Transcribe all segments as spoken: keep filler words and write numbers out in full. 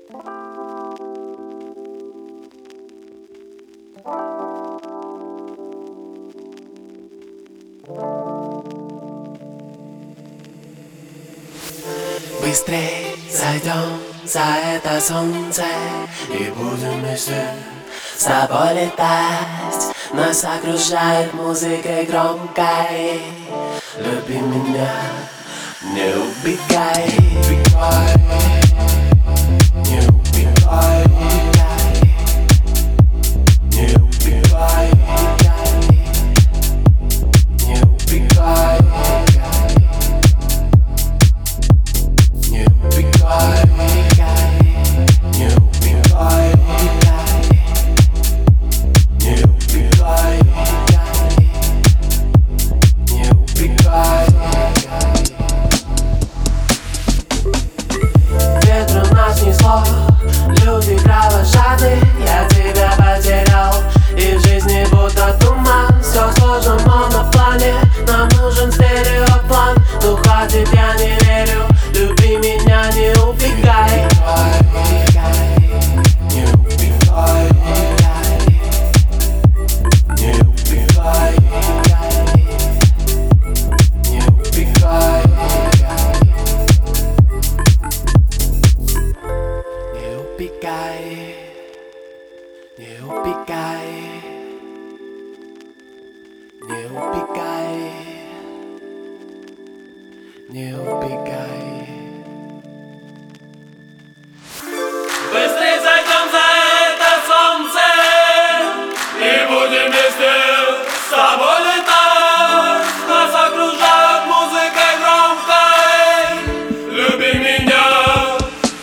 Быстрей зайдем за это солнце и будем вместе с тобой летать. Нас окружает музыкой громкой. Люби меня, не убегай. Не убивай, не убивай, не убегай, не убегай, не убивай, не убивай, не убегай. Ветром нас несло, люди кровожадны. Я тебя потерял, и в жизни будто туман. Все сложно в моноплане, нам нужен стереоплан. Ну хватит, я не верю, люби меня, не убегай. Не убивай, не убивай, не убегай, не убегай, не убегай, не убегай, не убегай. Быстрей зайдем за это солнце и будем вместе с тобой летать. Нас окружают музыкой громкой. Люби меня.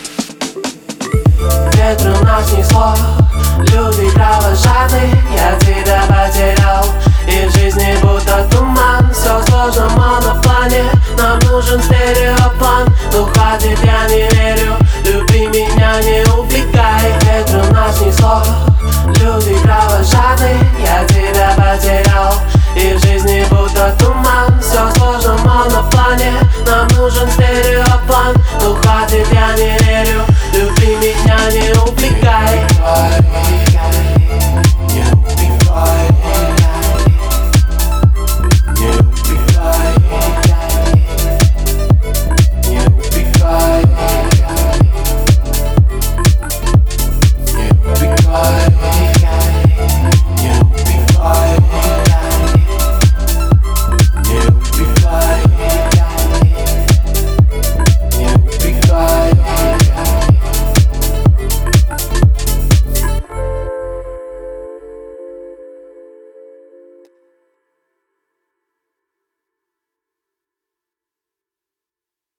Ветром нас несло, люди кровожадны. Я тебя потерял, и в жизни будто туман. Все сложно в моноплане, нам нужен стереоплан. Ну хватит, я не верю, люби меня, не убегай. Ветром нас несло, люди кровожадны. Я тебя потерял, и в жизни будто туман. Все сложно в моноплане, нам нужен стереоплан. Ну хватит, я не верю.